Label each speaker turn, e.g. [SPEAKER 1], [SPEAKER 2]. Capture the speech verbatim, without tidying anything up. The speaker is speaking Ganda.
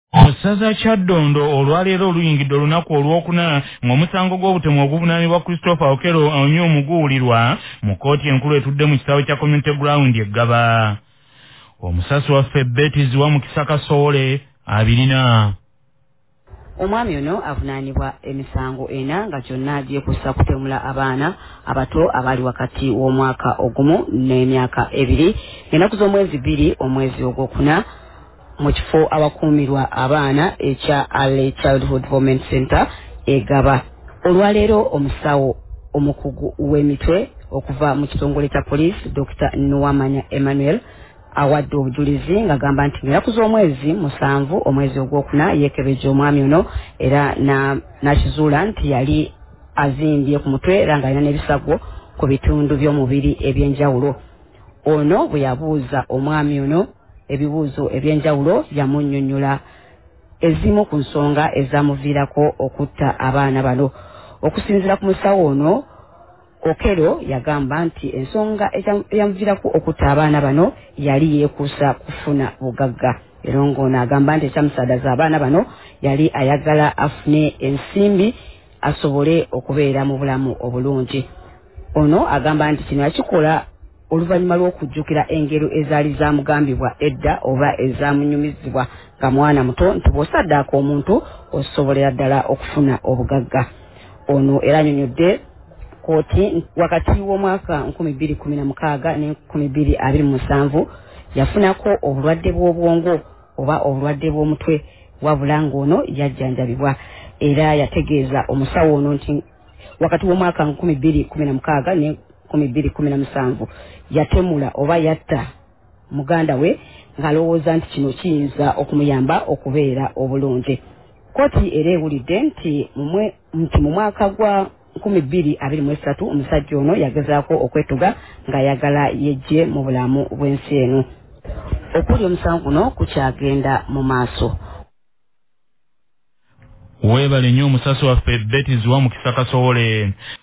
[SPEAKER 1] Omusaza Kyaddondo olwaleero oluyingidde olunaku olwokuna ng'omusango gw'obutemu oguvunaanibwa Christopher Okero Onyumu guwulirwa mu kkooti enkulu etudde mu kisaawe kya Community Ground e Gaba. Omusasi waffe Betty Ziwa mu Kisaka Soole abirina.
[SPEAKER 2] Omwami ono avunaanibwa emisango ena nga gyonna agiye kussa kutemula abaana abato abali wakati w'omwaka ogumu n'emyaka ebiri ennaku z'omwezi bbiri omwezi ogwokuna mu kifo abakuumirwa abaana ekya Early Childhood Development Center e Gaba. Olwaleero omusawo omukugu w'emitwe okuva mu kitongole kya poliisi Doctor Nuwamanya Emmanuel awadde obujulizi ng'agamba nti ennaku z'omwezi musanvu omwezi ogwokuna yeekebejja omwami ono era n'akizuula nti yali azimbye ku mutwe era ng'alina n'ebisago ku bitundu by'omubiri eby'enjawulo. Ono bwe yabuuza omwami ono ebibuuzo eby'enjawulo yamunnyonnyola ezimu ku nsonga ezaamuviirako okutta abaana bano. Okusinziira ku musawo ono, Okero yagamba nti ensonga eyamuviirako okutta abaana bano yali yeekuusa kufuna bugagga. Era ng'ono agamba nti ekyamusaadaza abaana bano yali ayagala afune ensimbi asobole okubeera mu bulamu obulungi. Ono agamba nti kino yakikola oluvannyuma lw'okujjukira engero ezaali zaamugambibwa edda oba ezaamunyumizibwa nga mwana muto nti bw'osaddaaka omuntu osobolera ddala okufuna obugagga. Ono era annyonnyodde kooti wakati w'omwaka nkumi bbiri kumi na mukaaga ne nkumi bbiri abiri mu musanvu yafunako obulwadde bw'obwongo oba obulwadde bw'omutwe wabula ng'ono yajjanjabibwa. Era yategeeza omusawo ono nti wakati w'omwaka nkumi bbiri kumi na mukaaga ne nkumi bbiri kumi na musanvu yatemula oba yatta muganda we ng'alowooza nti kino kiyinza okumuyamba okubeera obulungi. Kooti era ewulidde nti mu mwaka gwa nkumi bbiri abiri mu esatu omusajja ono yagezaako okwetuga ng'ayagala yejje mu bulamu bw'ensi eno. Okuli omusango guno kukyagenda mu maaso.
[SPEAKER 1] Weebale nnyo omusasi waffe Betty Ziwa mu Kisaka Soole.